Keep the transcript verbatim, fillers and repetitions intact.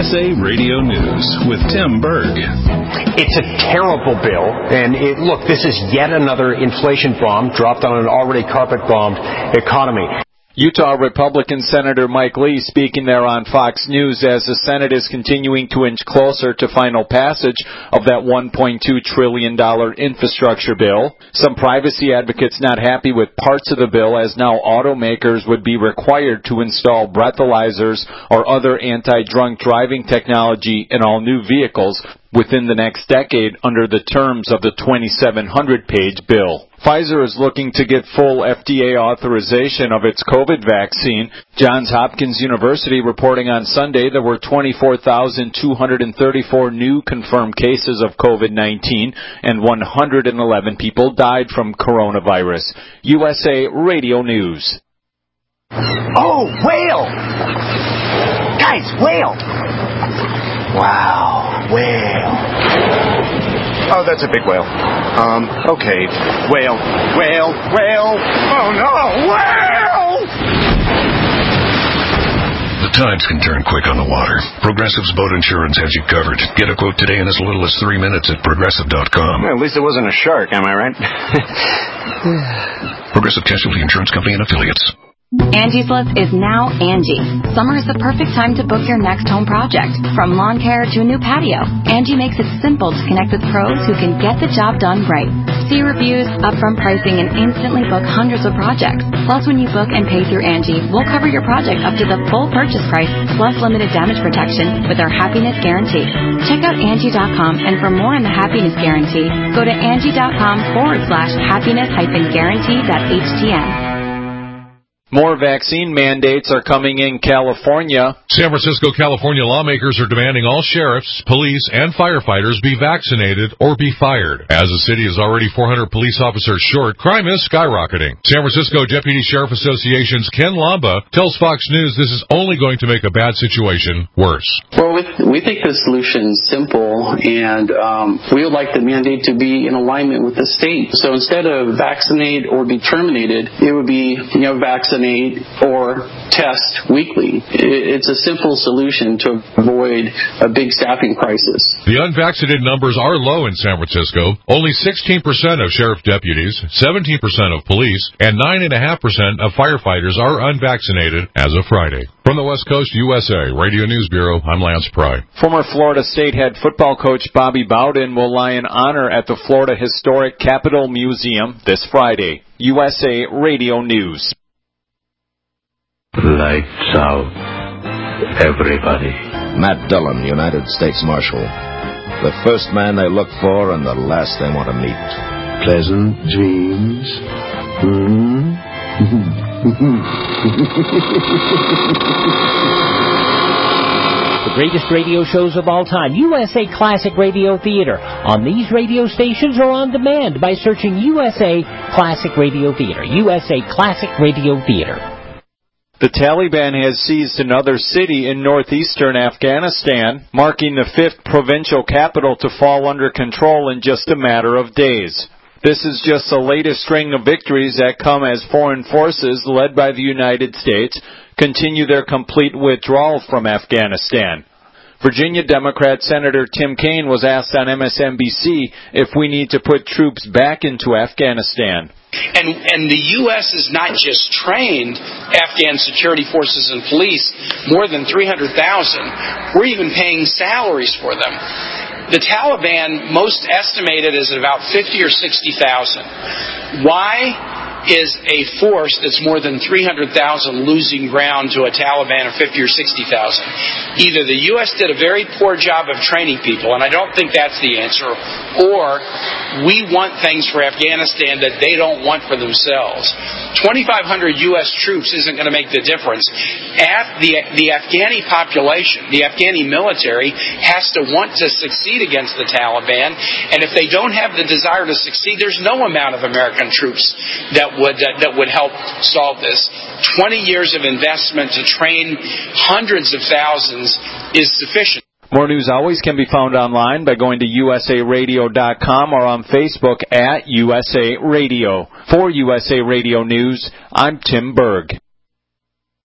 S A Radio News with Tim Berg. It's a terrible bill, and it, look, this is yet another inflation bomb dropped on an already carpet-bombed economy. Utah Republican Senator Mike Lee speaking there on Fox News as the Senate is continuing to inch closer to final passage of that one point two trillion dollars infrastructure bill. Some privacy advocates not happy with parts of the bill, as now automakers would be required to install breathalyzers or other anti-drunk driving technology in all new vehicles within the next decade under the terms of the twenty-seven hundred page bill. Pfizer is looking to get full F D A authorization of its COVID vaccine. Johns Hopkins University reporting on Sunday there were twenty-four thousand two hundred thirty-four new confirmed cases of COVID nineteen and one hundred eleven people died from coronavirus. U S A Radio News. Oh, whale! Guys, whale! Wow, whale. Oh, that's a big whale. Um, okay. Whale, whale, whale. Oh, no, whale! The tides can turn quick on the water. Progressive's boat insurance has you covered. Get a quote today in as little as three minutes at progressive dot com. Well, at least it wasn't a shark, am I right? Progressive Casualty Insurance Company and Affiliates. Angie's List is now Angie. Summer is the perfect time to book your next home project. From lawn care to a new patio, Angie makes it simple to connect with pros who can get the job done right. See reviews, upfront pricing, and instantly book hundreds of projects. Plus, when you book and pay through Angie, we'll cover your project up to the full purchase price, plus limited damage protection with our Happiness Guarantee. Check out Angie dot com, and for more on the Happiness Guarantee, go to Angie.com forward slash happiness hyphen guarantee dot htm. More vaccine mandates are coming in California. San Francisco, California lawmakers are demanding all sheriffs, police, and firefighters be vaccinated or be fired. As the city is already four hundred police officers short, crime is skyrocketing. San Francisco Deputy Sheriff Association's Ken Lamba tells Fox News this is only going to make a bad situation worse. Well, we, we think the solution is simple, and um, we would like the mandate to be in alignment with the state. So instead of vaccinate or be terminated, it would be, you know, vaccinate or test weekly. It's a simple solution to avoid a big staffing crisis. The unvaccinated numbers are low in San Francisco. Only sixteen percent of sheriff deputies, seventeen percent of police, and nine point five percent of firefighters are unvaccinated as of Friday. From the West Coast, U S A Radio News Bureau, I'm Lance Pry. Former Florida State head football coach Bobby Bowden will lie in honor at the Florida Historic Capitol Museum this Friday. U S A Radio News. Lights out, everybody. Matt Dillon, United States Marshal. The first man they look for and the last they want to meet. Pleasant dreams. Hmm? The greatest radio shows of all time, U S A Classic Radio Theater, on these radio stations or on demand by searching U S A Classic Radio Theater. U S A Classic Radio Theater. The Taliban has seized another city in northeastern Afghanistan, marking the fifth provincial capital to fall under control in just a matter of days. This is just the latest string of victories that come as foreign forces, led by the United States, continue their complete withdrawal from Afghanistan. Virginia Democrat Senator Tim Kaine was asked on M S N B C if we need to put troops back into Afghanistan. And, and the U S has not just trained Afghan security forces and police, more than three hundred thousand. We're even paying salaries for them. The Taliban, most estimated, is at about fifty or sixty thousand. Why is a force that's more than three hundred thousand losing ground to a Taliban of fifty or sixty thousand? Either the U S did a very poor job of training people, and I don't think that's the answer, or we want things for Afghanistan that they don't want for themselves. twenty-five hundred U S troops isn't going to make the difference. Af- the, the Afghani population, the Afghani military, has to want to succeed against the Taliban, and if they don't have the desire to succeed, there's no amount of American troops that would uh, that would help solve this. twenty years of investment to train hundreds of thousands is sufficient. More news always can be found online by going to U S A radio dot com or on Facebook at U S A Radio. For U S A Radio News, I'm Tim Berg.